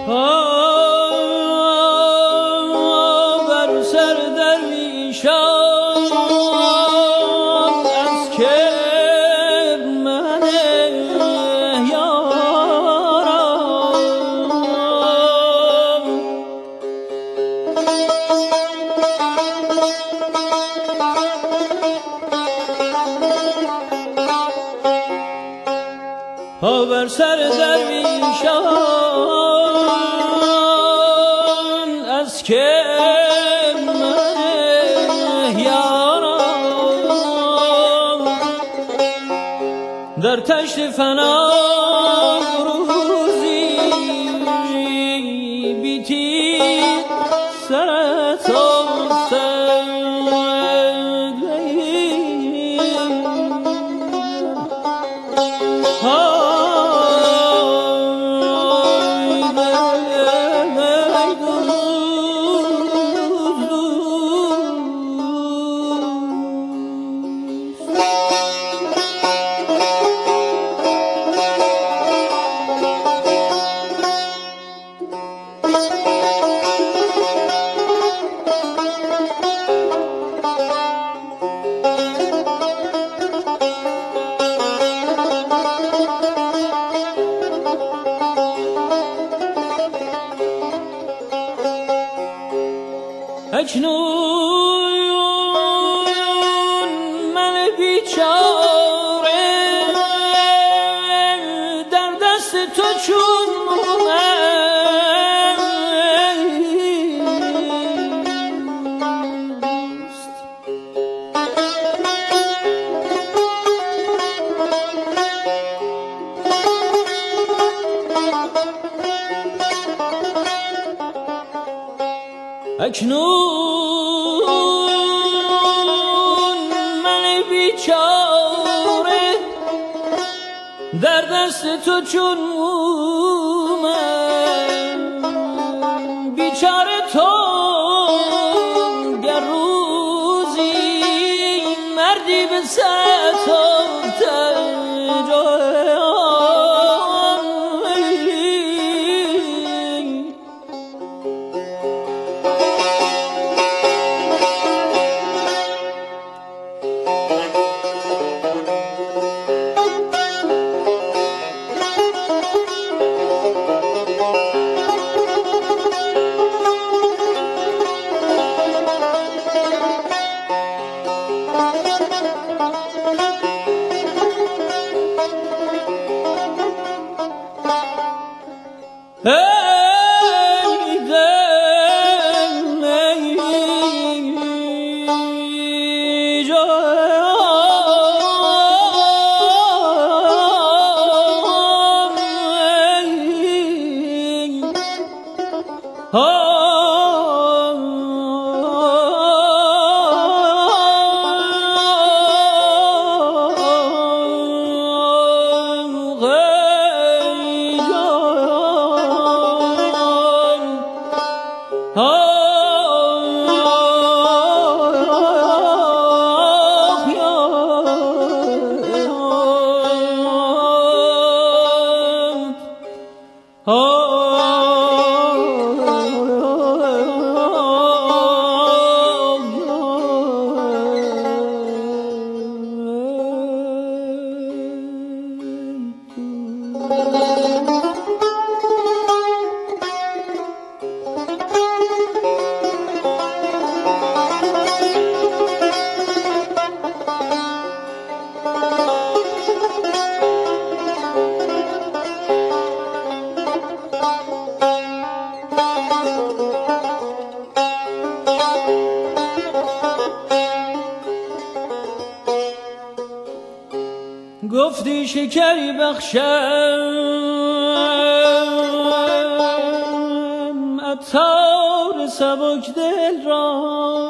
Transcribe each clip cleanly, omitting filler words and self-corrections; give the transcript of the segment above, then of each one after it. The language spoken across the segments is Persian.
بر سر درویشان از که من یارم بر سر درویشان از که من یارم در تشت فنا روزی بیتی سرت اکنون من بیچاره در دست تو چون مومست اکنون من بیچاره در دست تو چون مومم بیچاره تو گر روزی مردی به سرت گفتی شکری بخشم عطار سبک دل را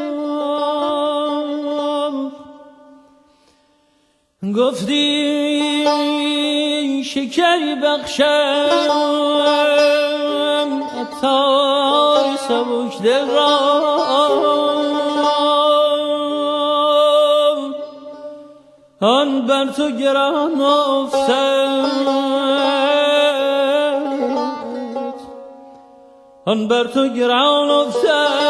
گفتی شکری بخشم عطار سبک دل را آن بر تو گران افتد آن بر تو گران افتد